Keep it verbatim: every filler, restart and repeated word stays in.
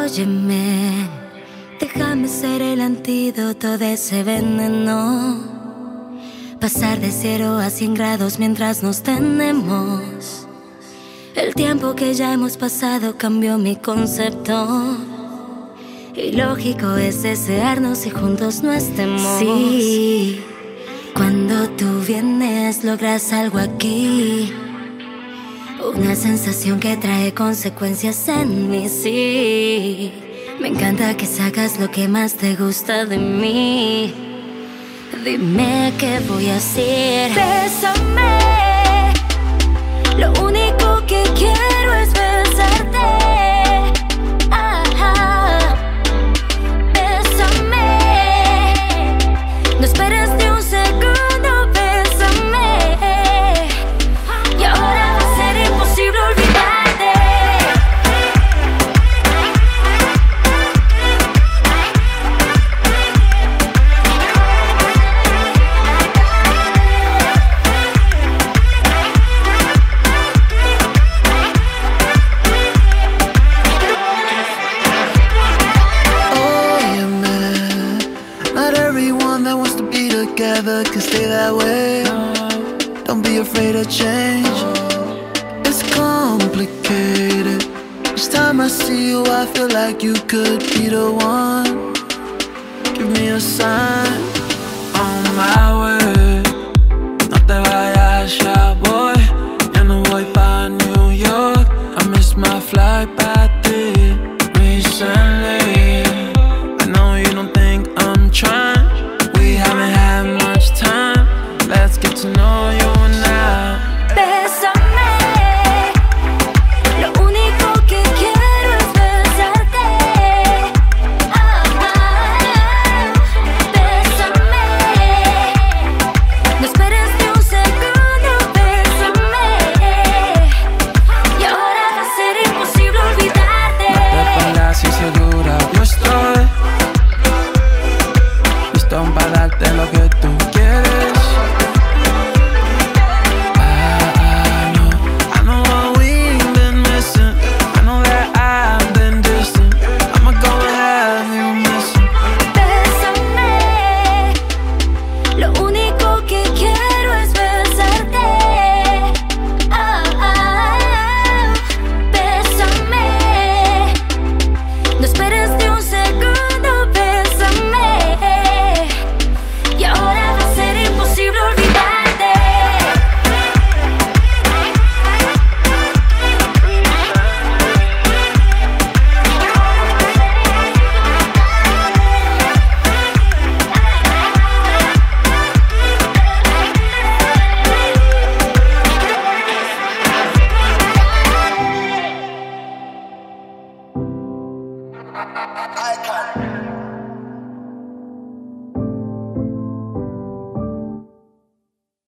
Óyeme, déjame ser el antídoto de ese veneno. Pasar de cero a cien grados mientras nos tenemos. El tiempo que ya hemos pasado cambió mi concepto. Ilógico es desearnos y juntos no estemos. Sí, cuando tú vienes logras algo aquí. Una sensación que trae consecuencias en mí, sí. Me encanta que sacas lo que más te gusta de mí. Dime qué voy a hacer. Bésame. Lo único que quiero es besarte. Ah, bésame. No esperes ni un segundo, bésame. Y ahora va a ser imposible olvidarte. Together can stay that way. Don't be afraid of change. It's complicated. Each time I see you, I feel like you could be the one. Give me a sign. On my way. No te vayas ya, boy. Ya no voy pa' New York. I missed my flight back there recently. I know you don't think I'm trying. We haven't had much time. Let's get to know you now. Bésame. Lo único que quiero es besarte. Ah, bésame. No esperes ni un segundo, bésame. Y ahora va a ser imposible olvidarte. No te pongas insegura. Yo estoy listo para darte lo que tú quieres. I, I know, I know what we've been missing. I know that I've been distant. I'ma go and have you missing. Bésame. Lo único que quiero es besarte. Ah, bésame. No esperes ni un segundo, bésame. Y ahora va a ser imposible olvidarte. Icon.